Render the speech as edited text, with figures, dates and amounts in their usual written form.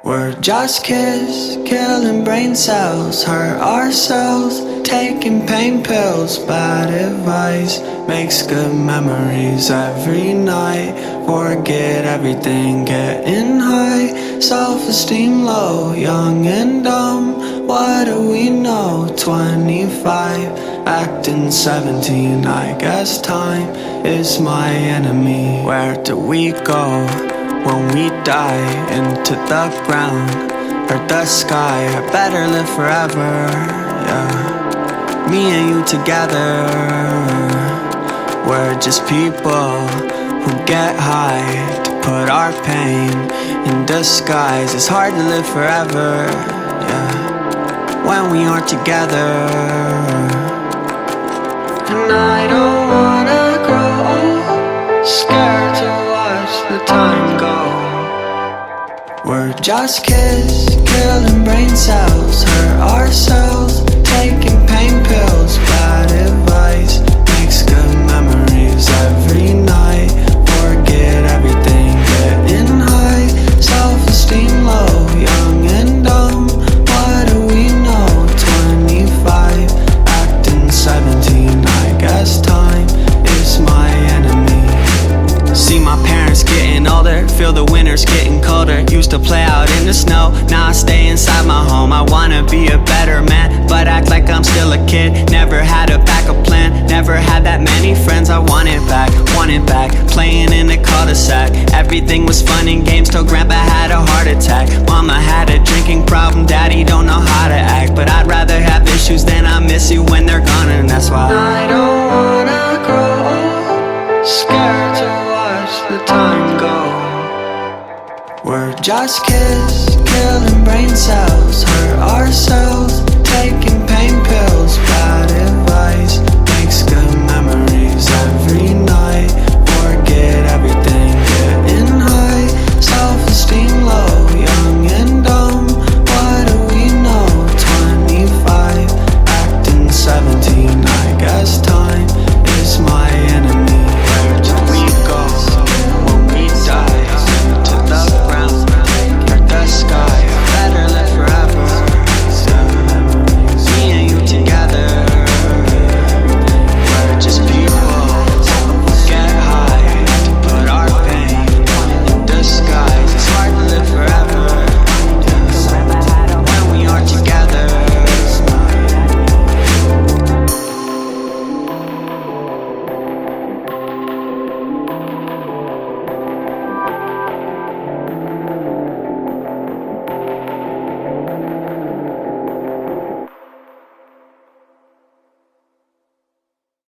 We're just kids, killing brain cells, hurt ourselves, taking pain pills. Bad advice makes good memories every night. Forget everything, getting high, self-esteem low, young and dumb. What do we know? 25, acting 17. I guess time is my enemy. Where do we go when we die? Into the ground or the sky? I better live forever, yeah. Me and you together. We're just people who get high to put our pain in disguise. It's hard to live forever, yeah, when we aren't together. And I don't wanna grow old, scared to watch the time go. We're just kids, killing brain cells, hurt ourselves, taking pain pills. Bad advice makes good memories every night. Forget everything, getting high, self-esteem low, young and dumb. What do we know? 25, acting 17. I guess time is my enemy. See my parents getting older, feel the winters getting colder. Used to play out in the snow, now I stay inside my home. I wanna be a better man, but act like I'm still a kid. Never had a backup plan, never had that many friends. I want it back, playing in the cul-de-sac. Everything was fun and games till grandpa had a heart attack. Mama had a drinking problem, daddy don't know how to act. But I'd rather have issues than I miss you when they're gone, and that's why I don't wanna grow old, scared to watch the time go. We're just kids, killing brain cells, hurt ourselves, taking pain pills. Bad advice